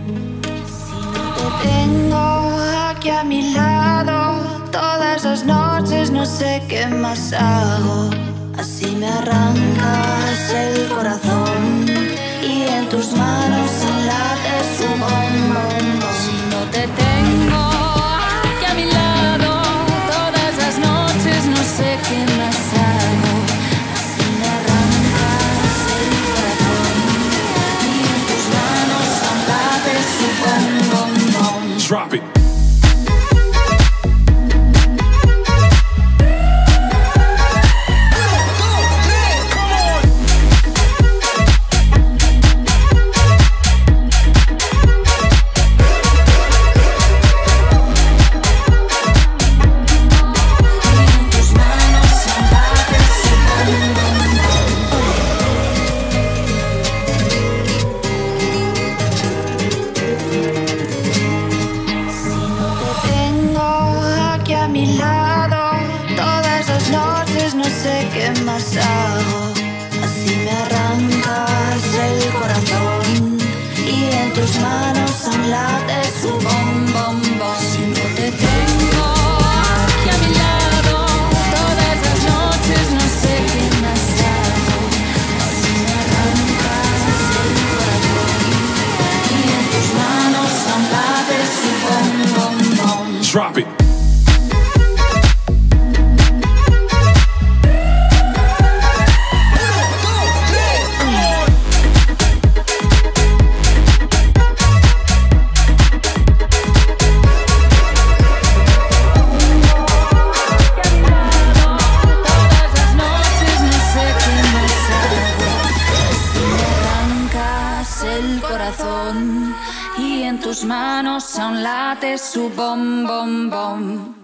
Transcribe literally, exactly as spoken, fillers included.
Si no te tengo aquí a mi lado, todas las noches no sé qué más hago. Así me arrancas el corazón y en tus manos late su bombón. Si no te tengo aquí a mi lado, todas las noches no sé qué más hago. Así me arrancas el corazón y en tus manos late su bombón. Drop it. ¿Qué más hago? Así me arrancas el corazón y en tus manos aún late su bom, bom, bom. Si no te tengo aquí a mi lado, todas las noches no sé qué más hago. Así me arrancas el corazón y en tus manos aún late su bom, bom, bom. Drop it. El corazón y en tus manos aún late su bom, bom, bom.